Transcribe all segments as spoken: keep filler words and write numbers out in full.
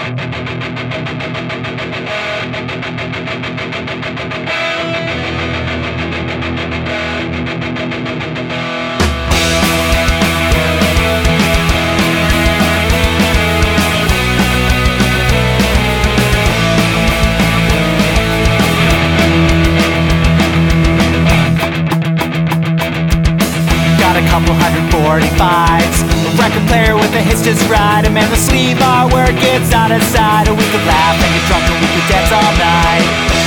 Couple hundred forty-fives, a record player with a hits just right, and man, the sleeve artwork gets out of sight. We could laugh and get drunk and we could dance all night.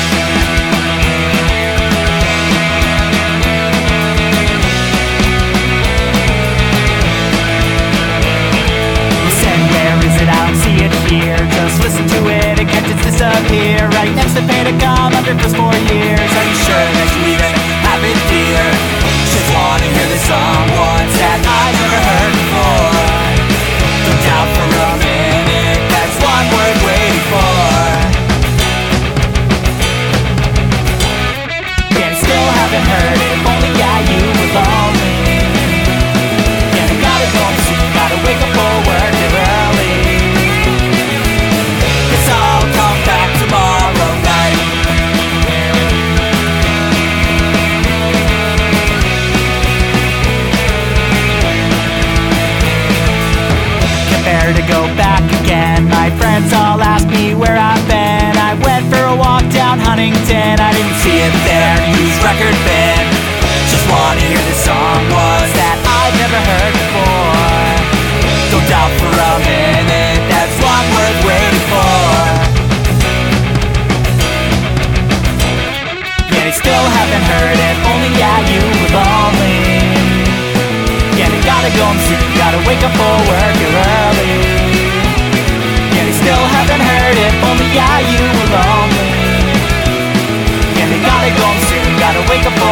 You said, where is it? I don't see it here. Just listen to it and catch it disappear. Right next to Pantacom, under for four years. Are you sure that you even have it, dear? Just wanna hear this song once that I never heard before. Don't doubt for a minute, that's one worth waiting for. Yeah, I still haven't heard it, if only yeah, you were lonely. Yeah, I gotta go and see, gotta wake up for work early. Guess I'll come back tomorrow night. To go back again. My friends all ask me where I've been. I went for a walk down Huntington. I didn't see it there, whose record been. Just wanna hear this song was that I've never heard before. Don't doubt for a minute, that's one worth waiting for. Yeah, they still haven't heard it, only yeah, you were lonely. Yeah, they gotta go and sleep, gotta wake up for work early. Yeah, they still haven't heard it, only yeah, you were lonely. Yeah, they gotta go and sleep, gotta wake up for